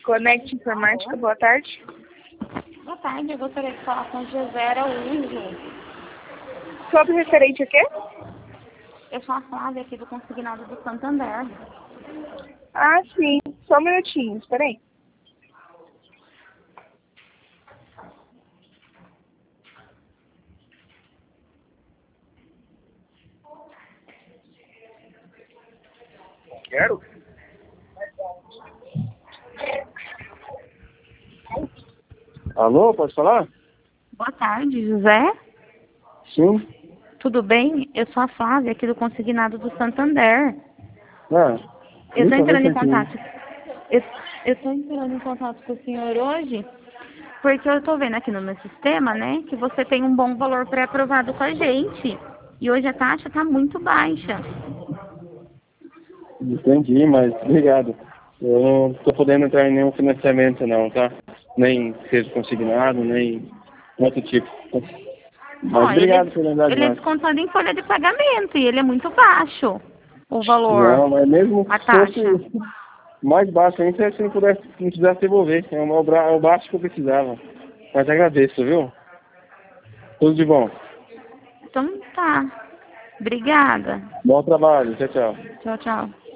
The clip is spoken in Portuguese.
Conecte Informática, boa tarde. Boa tarde, eu gostaria de falar com José Araújo. Sobre referente a quê? Eu sou a Flávia aqui do Consignado do Santander. Ah, sim. Só um minutinho, espera aí. Quero. Alô, pode falar? Boa tarde, José. Sim. Tudo bem? Eu sou a Flávia aqui do Consignado do Santander. Ah, Eu estou entrando em aqui. contato. Eu estou entrando em contato com o senhor hoje porque eu estou vendo aqui no meu sistema, né, que você tem um bom valor pré-aprovado com a gente. E hoje a taxa está muito baixa. Entendi, mas obrigado. Eu não estou podendo entrar em nenhum financiamento não, tá? Nem seja consignado, nem outro tipo. Mas Ó, obrigado por lembrar de ele é nós. descontado em folha de pagamento e ele é muito baixo, o valor, Não, mas mesmo a se taxa. fosse mais baixo ainda, se não pudesse, não quisesse devolver. É o baixo que eu precisava. Mas agradeço, viu? Tudo de bom. Então tá. Obrigada. Bom trabalho. Tchau, tchau. Tchau, tchau.